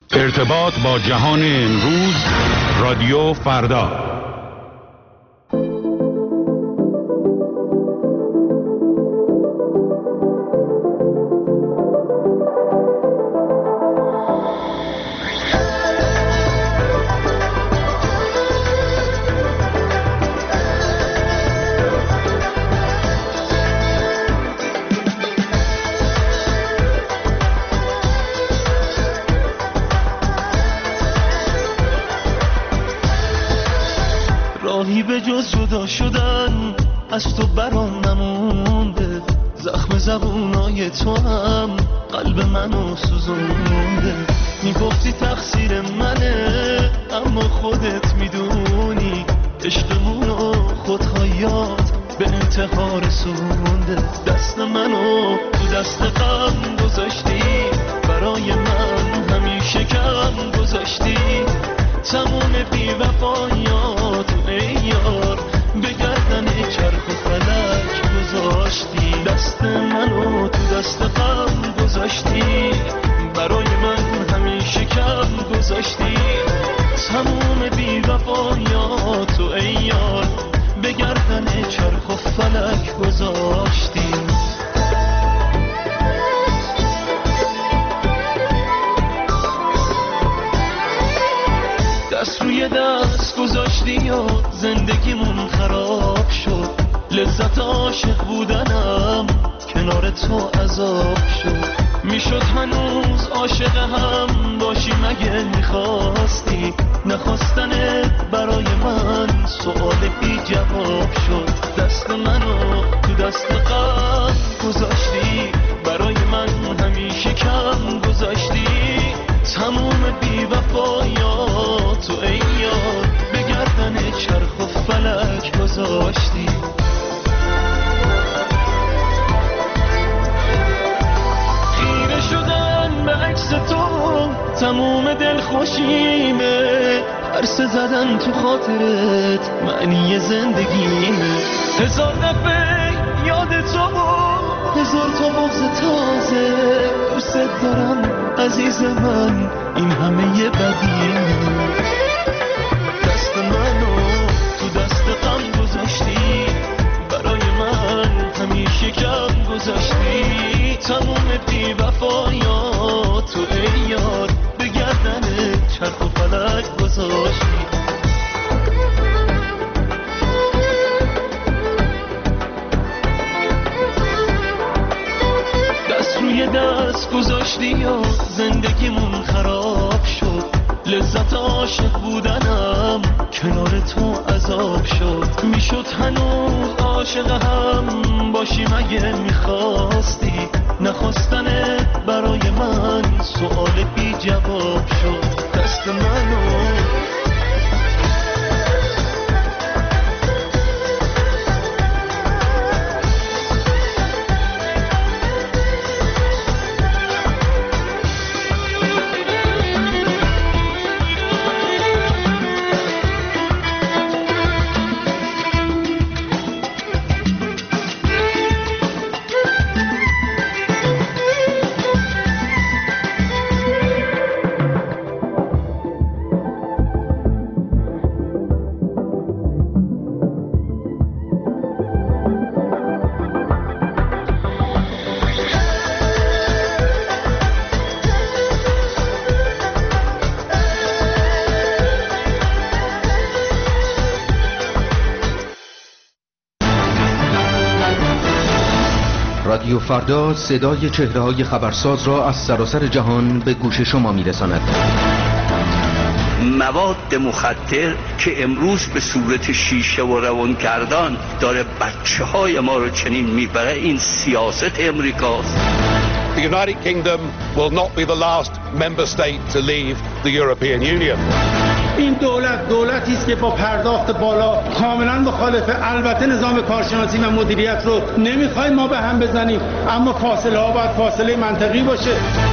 ارتباط با جهان امروز، رادیو فردا. راهی به جز جدا شدن از تو برام نمونده، زخم زبونای تو هم قلب منو سوزونده. میگفتی تقصیر منه اما خودت میدونی عشقمونو خودهایات به انتحار رسونده. دست منو تو دست غم گذاشتی، برای من همیشه کم گذاشتی. تموم بی‌وفایات ای یار به گردن چرخ و فلک گذاشتی. دست منو تو دست غم گذاشتی، برای من همیشه کم گذاشتی. تموم بی‌وفایات ای یار به گردن چرخ و فلک گذاشتی. دست روی دست گذاشتی و زندگیمون خراب شد. لذت عاشق بودنم کنار تو عذاب شد. میشد هنوز عاشق هم باشی مگه میخواستی؟ نخواستنت برای من سوال بی جواب شد. دست منو تو دست غم گذاشتی، برای من همیشه کم گذاشتی. تموم بی‌وفایات و ای یار به گردن چرخ و فلک گذاشتی. خیره شدن به عکس تو تموم دلخوشیمه، عرصه زدن تو خاطرت معنی زندگیمه. هزار دفعه یاد تو و هزار تا بغض تازه، دوست دارم عزیز من این همه یه بدیمه. دست منو تو دست غم گذاشتی، برای من همیشه کم گذاشتی. تموم بی‌وفایات تو ای یار به گردن چرخ و فلک گذاشتی. روی دست گذاشتی و زندگیمون خراب شد. لذت عاشق بودنم کنار تو عذاب شد. میشد هنوز عاشق هم باشی مگه میخواستی؟ نخواستنت برای من سوال بی جواب شد. دست منو رادیو فردا صدای چهره‌های خبرساز را از سراسر جهان به گوش شما می‌رساند. مواد مخدر که امروز به صورت شیشه و روانگردان داره بچه‌های ما رو چنین میبره، این سیاست امریکاست. The United Kingdom will not be the last member state to leave the European Union. این دولتی است که با پرداخت بالا کاملا مخالف البته نظام کارشناسی و مدیریت رو نمیخوایم ما به هم بزنیم، اما فاصله ها باید فاصله منطقی باشه.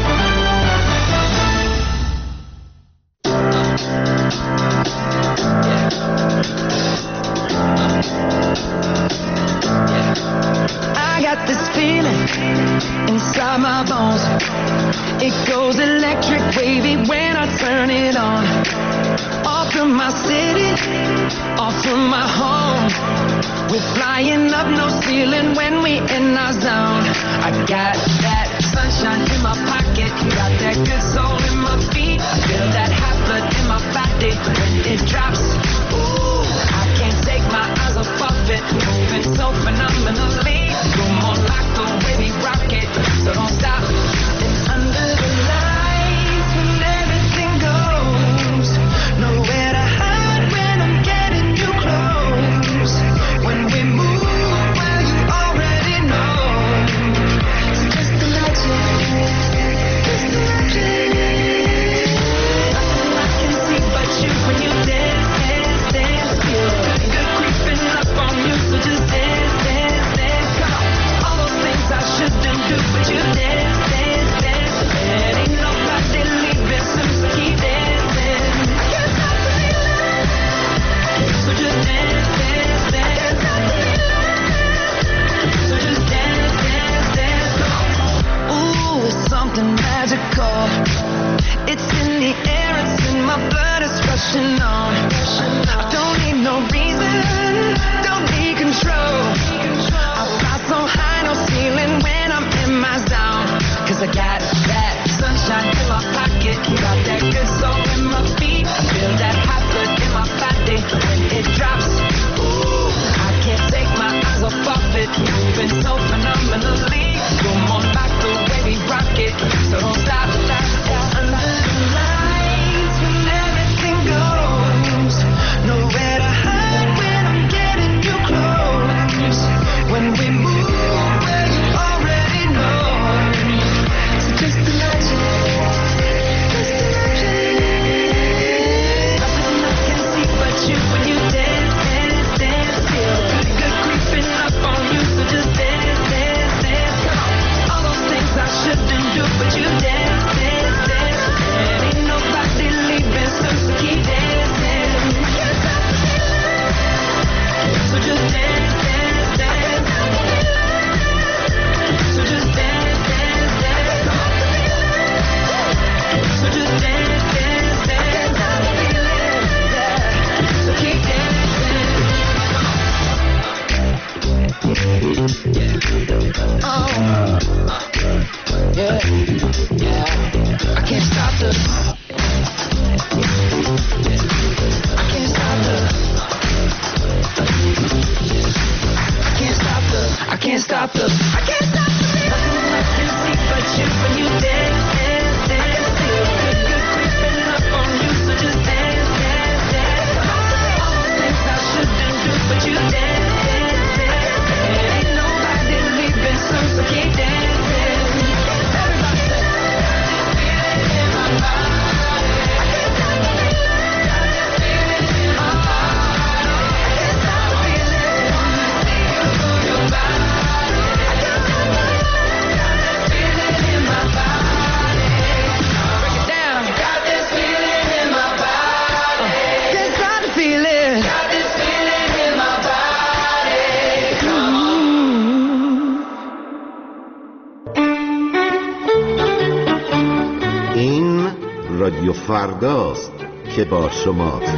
I got this feeling inside my bones. It goes electric wavy when I I turn it on. Off from my city, off from my home. We're flying up, no ceiling when we in our zone. I got that sunshine in my pocket, got that good soul in my feet. I feel that hot blood in my body when it drops. Ooh, I can't take my eyes off of it, moving so phenomenally. You're more like the way we rock it, so don't stop. And under the lights, when everything goes, nowhere to hide when I'm getting you close. When we move, well, you already know. So just imagine, just imagine. Nothing I can see but you when you dance, dance, dance. Feel good creeping up on you, so just dance, dance, dance. Come on, all those things I shouldn't do, but you dance, dance, dance. And ain't nobody leaving soon, so keep dancing. I can't stop the feeling, so just dance, dance, dance. So just dance, dance, dance. Come on. Ooh, it's something magical. It's in the air, it's in my blood, it's rushing on. I don't need no reason, don't need control. I fly so high, no ceiling when I'm in my zone. Cause I got that sunshine in my pocket, got that good soul in my feet. I feel that hot blood in my body when it drops. Ooh, I can't take my eyes off of it, moving so phenomenally. You're more like the way we rock it, so don't stop, stop, stop. Under the lights, when everything goes, nowhere to hide when I'm getting you close. When we move, well, you already know. So just imagine, just imagine. Nothing I can see but you when you dance, dance, dance. Feel good creeping up on you, so just dance, dance, dance. Come on, all those things I shouldn't do, but you dance, dance, dance. And ain't nobody leaving soon, so keep dancing. I can't stop the feeling, so just dance, dance, dance. So just dance, dance, dance. So just dance, dance, dance. So keep dancing. Oh, yeah, yeah. I can't stop the. I can't stop the. I can't stop the. I can't stop the. I can't stop the. Nothing I can see but you when you dance, dance, dance. Feel good creeping up on you, so just dance, dance, dance. All those things I shouldn't do, but you dance, dance, dance. And ain't nobody leaving soon, so keep dancing. Everybody say, feeling in my body. I can't stop the feeling. Feeling in my body. I can't stop the feeling. Wanna see you move your body. I can't stop the feeling in my body. Break it down. Got this feeling in my body. Can't stop the feeling. Got this feeling in my body. Come on. این رادیو فرداست که با شماست.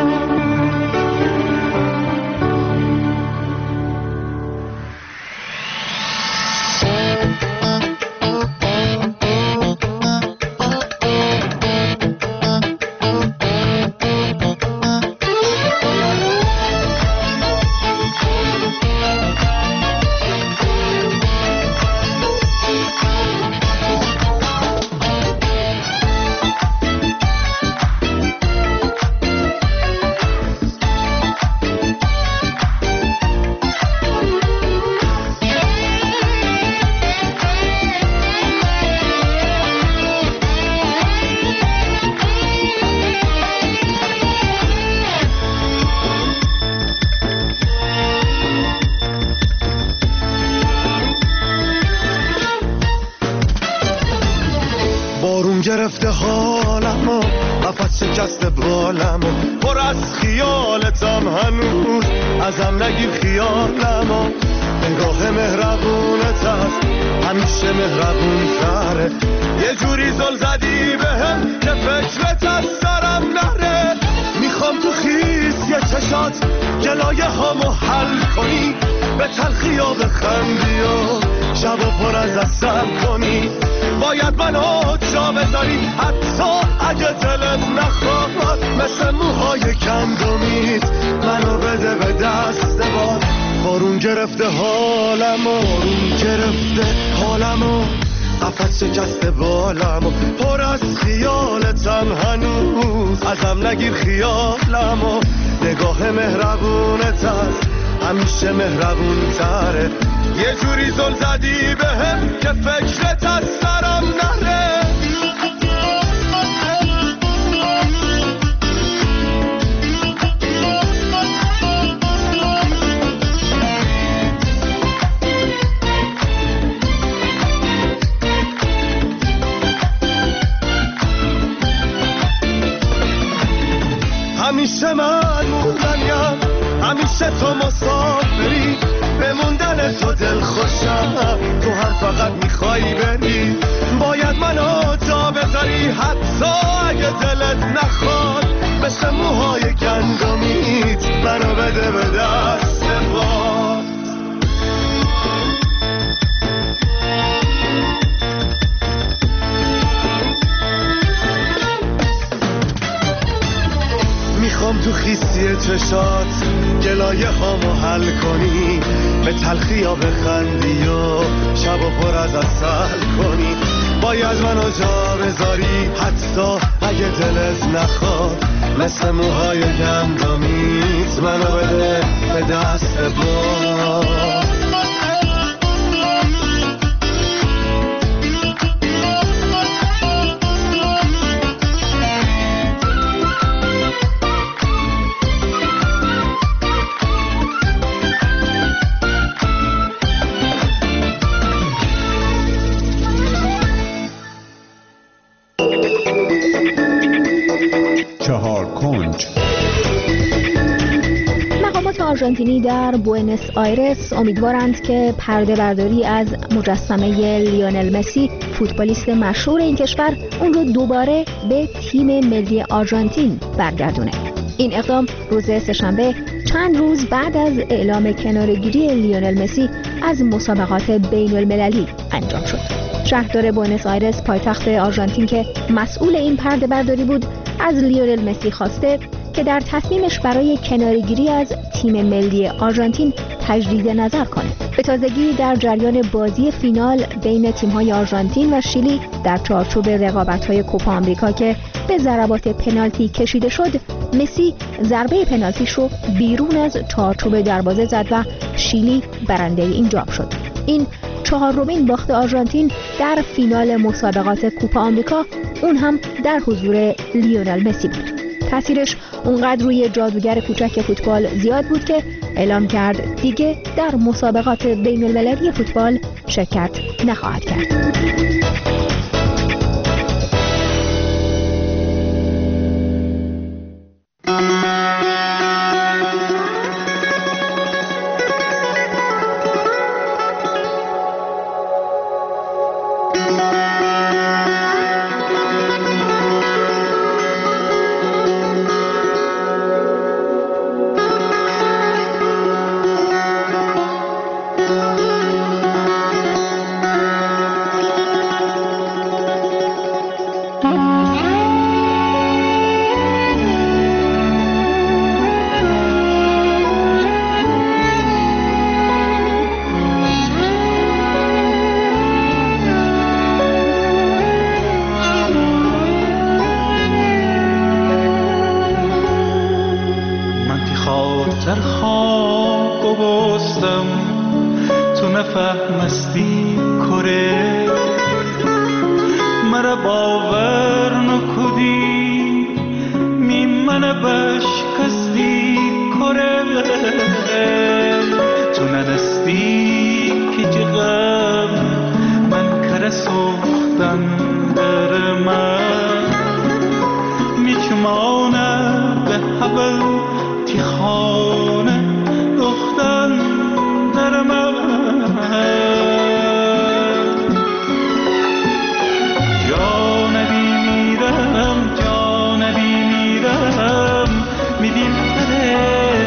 بارون گرفته حالمو، قفس شکسته بالمو، پر از خیالتم هنوز، ازم نگیر خیالمو. نگاه مهربونت هست همیشه مهربون تره، یه جوری زل زدی بهم که فکرت چشات گلایه هامو حل کنی، به تلخی ها بخندی و شب و پر از اصل کنی. باید منو جا بذاری حتی اگه دلت نخواد، مثل موهای گندمیت منو بده به دست باد. بارون گرفته حالمو، بارون گرفته حالمو، قفس شکسته بالمو، پر از خیالتم هنوز، ازم نگیر خیالمو. نگاه مهربونت هست همیشه مهربون تره، یه جوری زل زدی بهم که فکرت از سرم نره. همیشه من موندنیم، همیشه تو مسافری، بموندن تو دل خوشم، تو هم فقط میخوایی بری. باید منو جا بذاری حتی اگه دلت نخواد، مثل موهای گندمیت منو بده به دست باد. میخوام تو خیستی چشات گلایه هامو حل کنی، به تلخی ها بخندی و شب و پر از عسل کنی. باید منو جا بذاری حتی اگه دلت نخواد، مثل موهای گندمیت منو بده به دست باد. آرژانتینی در بوئنوس آیرس امیدوارند که پرده برداری از مجسمه لیونل مسی، فوتبالیست مشهور این کشور، اون رو دوباره به تیم ملی آرژانتین برگردونه. این اقدام روز سه‌شنبه چند روز بعد از اعلام کناره‌گیری لیونل مسی از مسابقات بین المللی انجام شد. شهردار بوئنوس آیرس پایتخت آرژانتین که مسئول این پرده برداری بود، از لیونل مسی خواسته که در تصمیمش برای کناره‌گیری از تیم ملی آرژانتین تجدید نظر کنه. به تازگی در جریان بازی فینال بین تیم‌های آرژانتین و شیلی در چارچوب رقابت‌های کوپا آمریکا که به ضربات پنالتی کشیده شد، مسی ضربه پنالتیش رو بیرون از چارچوب دروازه زد و شیلی برنده این جام شد. این چهارمین باخت آرژانتین در فینال مسابقات کوپا آمریکا، اون هم در حضور لیونل مسی بود. تأثیرش اونقدر روی جادوگر کوچک فوتبال زیاد بود که اعلام کرد دیگه در مسابقات بین المللی فوتبال شرکت نخواهد کرد. میدیم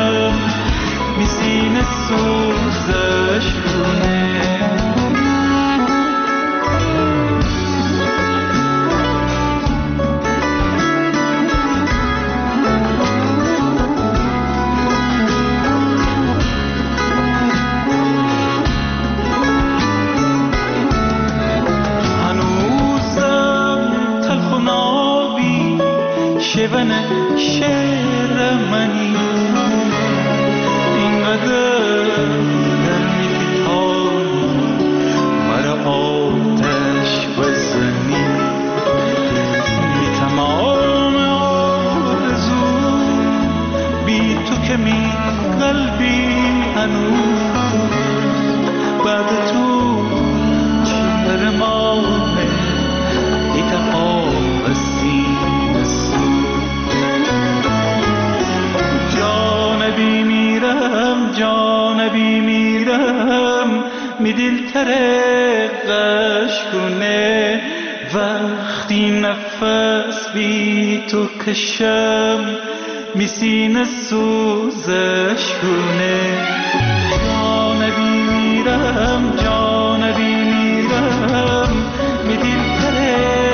کشم میسینه سوزش کنه. شون شعر منی اینقدر در میتانی مرا آتش بزنی. بی تمام آرزو بی تو که می قلبی هنوز بعد تو چهر مانه ای تمام سینه سو. جانبی میرم می دلتره قشونه وقتی نفس بی تو کشم می سینه سوزش کنه. جانبی میرم می دلتره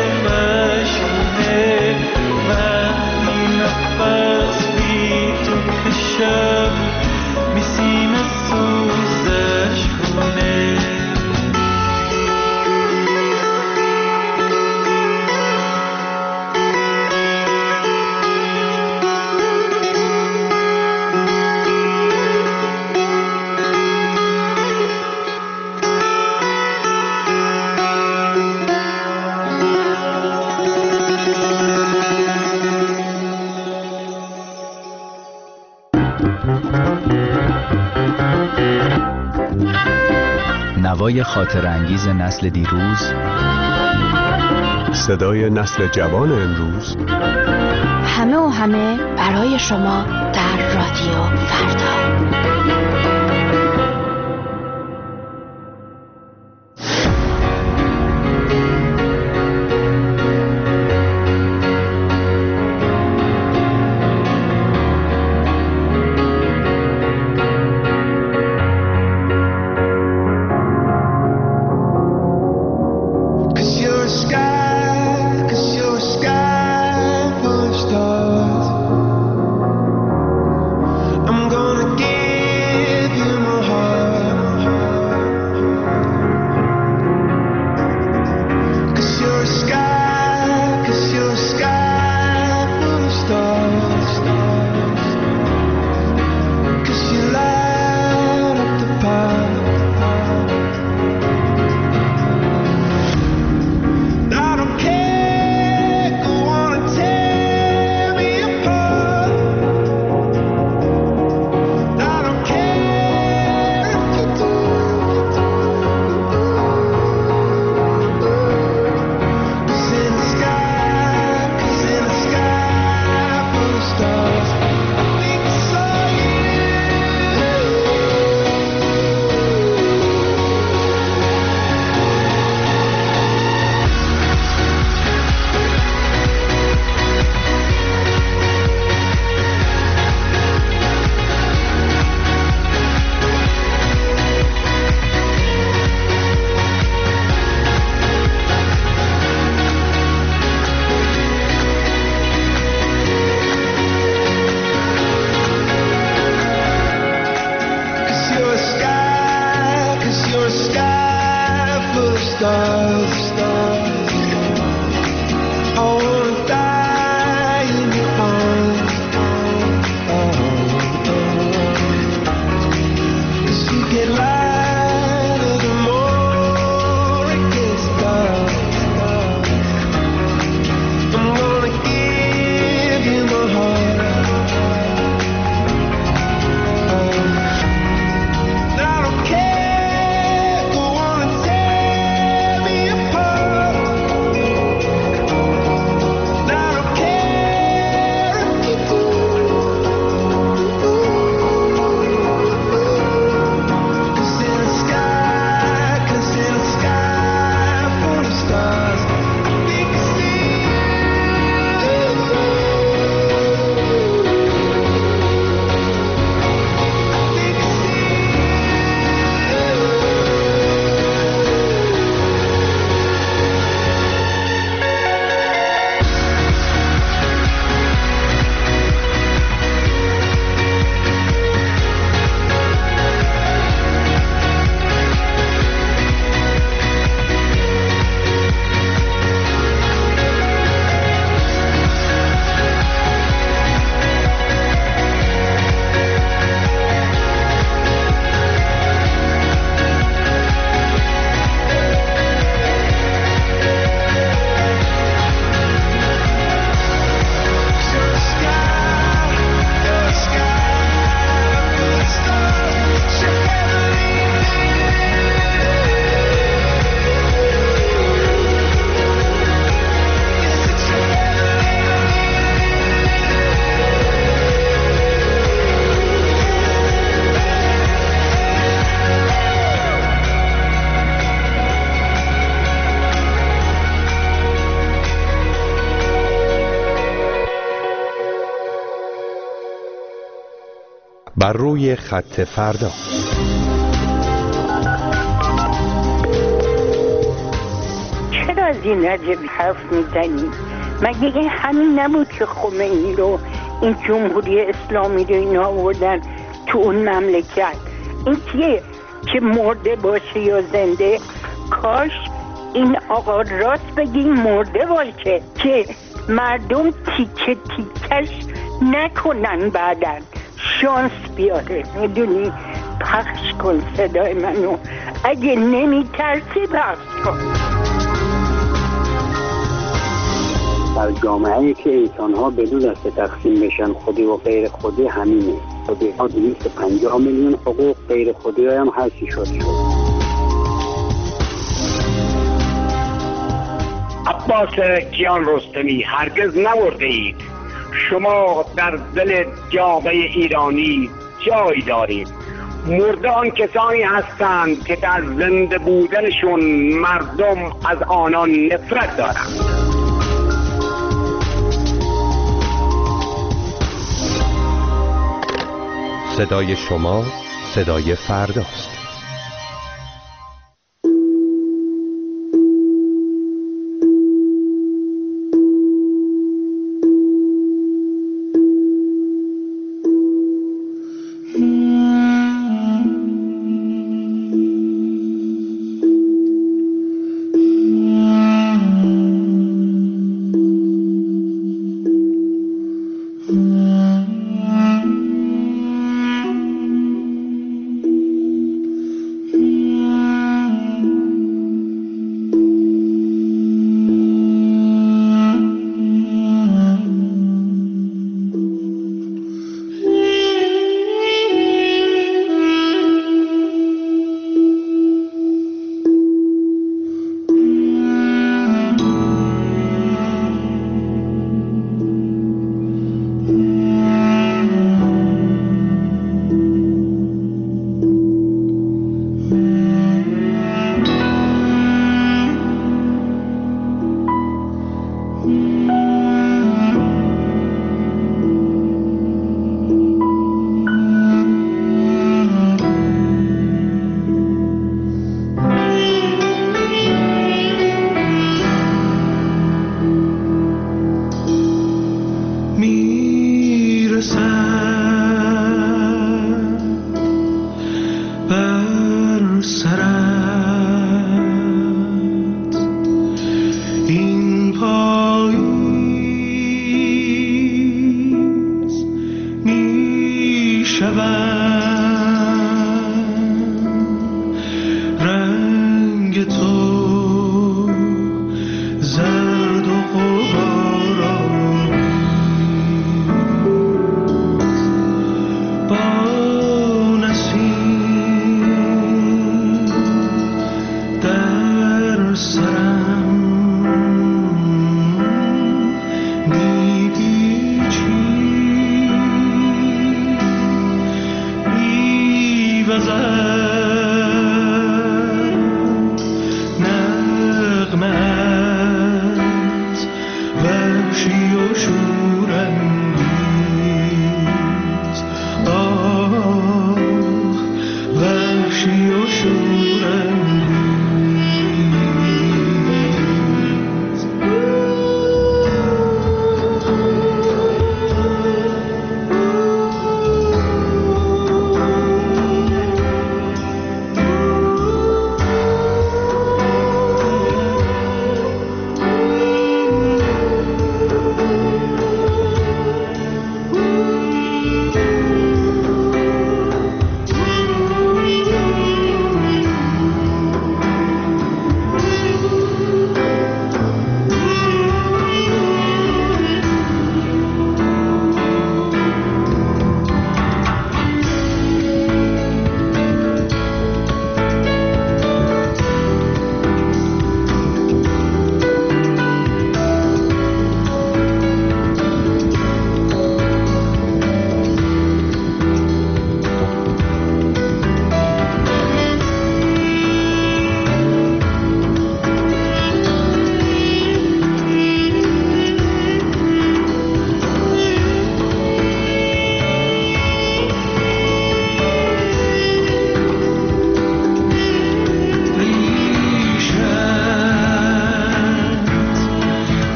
قشونه وقتی نفس بی تو کشم میسینه سوزش کنه. نوای خاطر انگیز نسل دیروز، صدای نسل جوان امروز، همه و همه برای شما در رادیو فردا. I'm gonna بر روی خط فردا. چرا از این نجب حرف میزنی؟ مگه این همین نبود که خمینی رو این جمهوری اسلامی رو اینا آوردن تو اون مملکت؟ این کیه که مرده باشه یا زنده؟ کاش این آقا راست بگیم مرده باشه که مردم تیکه تیکش نکنن، بعدن شانس بیاره. میدونی؟ پخش کن صدای منو، اگه نمیترسی پخش کن. در جامعه‌ای که انسان‌ها بدون دسته تقسیم بشن، خودی و غیر خودی همینه. خودی ها 250 میلیون حقوق، غیر خودی هم هر چی شد. عباس کیان رستمی، هرگز نورده اید. شما در دل جامعه ایرانی جای دارید. مرده آن کسانی هستند که در زنده بودنشون مردم از آنان نفرت دارند. صدای شما صدای فرداست. بزن